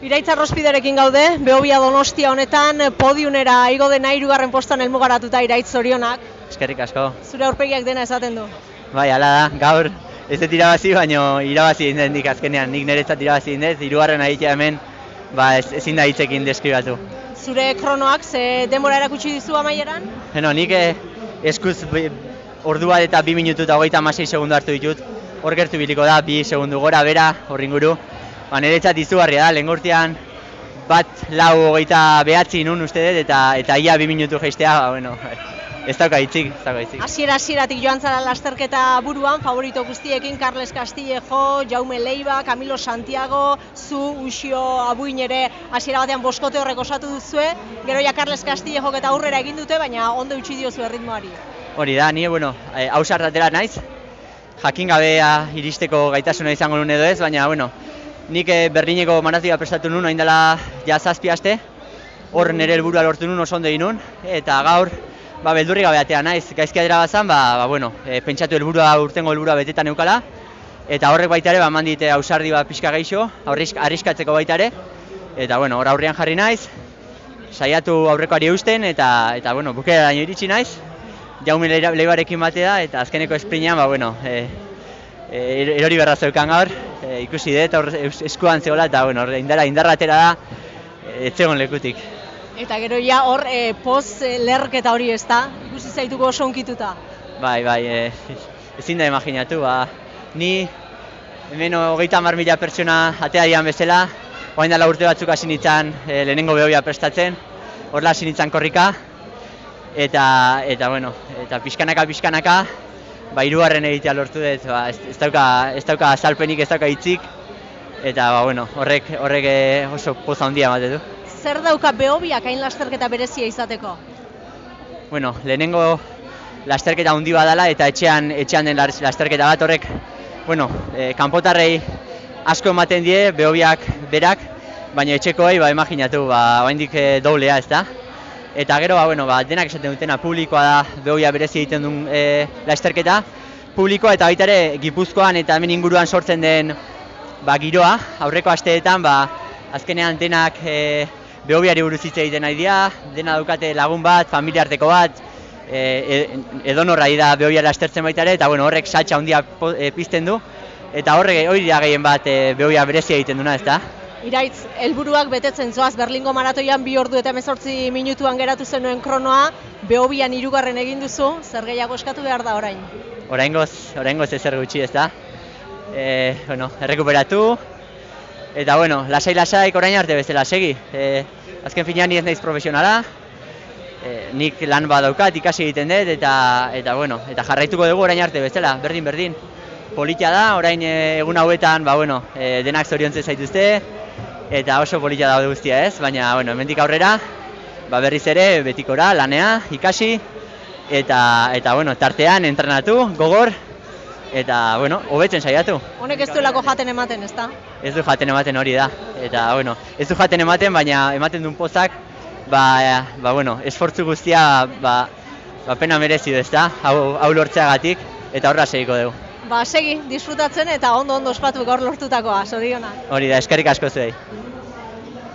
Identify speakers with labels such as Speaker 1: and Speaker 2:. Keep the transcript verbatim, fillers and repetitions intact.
Speaker 1: Iraitz Arrospiderekin gaude, Behobia Donostia honetan podiunera igo dena hirugarren postan helmugaratuta Iraitz, zorionak.
Speaker 2: Eskerrik asko.
Speaker 1: Zure aurpegiak dena esaten du.
Speaker 2: Bai, hala da, gaur ez dut irabazi, baina irabazi egin nik azkenean, nik niretzat irabazi egin dut, hirugarren aditea hemen, ba ez, ezin da hitzekin deskribatu.
Speaker 1: Zure kronoak ze denbora erakutsi dizu amaieran?
Speaker 2: Beno, nik eh, eskuz bi- ordu bat eta bi minutu eta hogeita hamasei segundu hartu ditut, hor gertu biliko da, bi segundu gora bera, hor inguru. Ba, niretzat izugarria da, lehen urtean bat lau hogeita behatzi nun uste dut, eta, eta ia bi minutu jeistea, ba, bueno, ez dauka hitzik, ez dauka hitzik.
Speaker 1: Hasiera hasieratik joan zara lasterketa buruan, favorito guztiekin, Carles Castillejo, Jaume Leiva, Camilo Santiago, zu, Uxio, Abuin ere hasiera batean boskote horrek osatu duzue, gero ja Carles Castillejok eta aurrera egin dute, baina ondo utzi diozu erritmoari.
Speaker 2: Hori da, ni, bueno, eh, ausartatera naiz, jakin gabea iristeko gaitasuna izango nuen edo ez, baina, bueno, nik eh, Berlineko maratioa prestatu nuen, orain dela ja zazpi aste, hor nire helburua lortu nuen, oso ondo egin nuen, eta gaur, ba, beldurri gabe atea naiz, gaizki atera bazan, ba, ba, bueno, e, pentsatu helburua urtengo helburua betetan neukala, eta horrek baita ere, ba, eman dit ausardi bat pixka geixo, arrisk, arriskatzeko baita ere, eta, bueno, hor aurrean jarri naiz, saiatu aurrekoari eusten, eta, eta bueno, bukaeraino iritsi naiz, Jaume Leivarekin batea, eta azkeneko esprinean, ba, bueno, e, e, erori berra zeukan gaur, e, ikusi dut, hor eskuan zegoela, eta, bueno, indarra, indarra atera da, e, ez zegoen lekutik.
Speaker 1: Eta gero ja hor e, poz e, lerketa hori ez da, ikusi zaituko oso onkituta.
Speaker 2: Bai, bai, e, ezin da imaginatu, ba, ni hemen hogeita hamar mila pertsona atea dian bezala, orain dela urte batzuk hasi nintzen e, lehenengo Behobia prestatzen, horla hasi nintzen korrika, eta, eta, bueno, eta pixkanaka, pixkanaka, ba, hirugarren egitea lortu dut, ba, ez, ez dauka, ez dauka azalpenik, ez dauka hitzik, eta, ba, bueno, horrek, horrek e, oso poza handia ematen du.
Speaker 1: Zer dauka Behobiak hain lasterketa berezia izateko?
Speaker 2: Bueno, lehenengo lasterketa handi badala eta etxean etxean den lasterketa bat horrek, bueno, e, kanpotarrei asko ematen die Behobiak berak, baina etxekoei ba imaginatu, ba oraindik e, doblea, ezta? Eta gero ba bueno, ba denak esaten dutena publikoa da Behobia berezi egiten duen e, lasterketa, publikoa eta baita ere Gipuzkoan eta hemen inguruan sortzen den ba giroa, aurreko asteetan ba azkenean denak e, Behobiari buruz hitz egiten nahi dira, dena daukate lagun bat, familiarteko bat, e, edonorrai da Behobia lastertzen baita ere, eta bueno, horrek saltsa handia e, pizten du, eta horrek hori da gehien bat e, Behobia berezia egiten duna, ezta?
Speaker 1: Iraitz, helburuak betetzen zoaz, Berlingo maratoian bi ordu eta hemezortzi minutuan geratu zenuen kronoa, Behobian hirugarren egin duzu, zer gehiago eskatu behar da orain?
Speaker 2: Oraingoz, oraingoz ezer gutxi, ezta? E, bueno, errekuperatu, eta bueno, lasai-lasaik orain arte bezala segi. E, azken finean ni ez naiz profesionala, e, nik lan bat daukat, ikasi egiten dut, eta, eta, bueno, eta jarraituko dugu orain arte bezala, berdin-berdin. Polita da, orain e, egun hauetan, ba, bueno, e, denak zoriontzen zaituzte, eta oso polita daude guztia ez, baina, bueno, hemendik aurrera, ba, berriz ere, betikora, lanea, ikasi, eta, eta bueno, tartean, entrenatu, gogor, eta, bueno, hobetzen saiatu.
Speaker 1: Honek ez duelako jaten ematen, ezta?
Speaker 2: Ez du jaten ematen hori da, eta, bueno, ez du jaten ematen, baina ematen duen pozak, ba, ba, bueno, esfortzu guztia, ba, ba pena merezi du, ezta, hau, hau lortzeagatik, eta horra segiko dugu.
Speaker 1: Ba, segi, disfrutatzen eta ondo-ondo ospatu gaur lortutakoa, zorionak.
Speaker 2: Hori da, eskerrik asko zuei.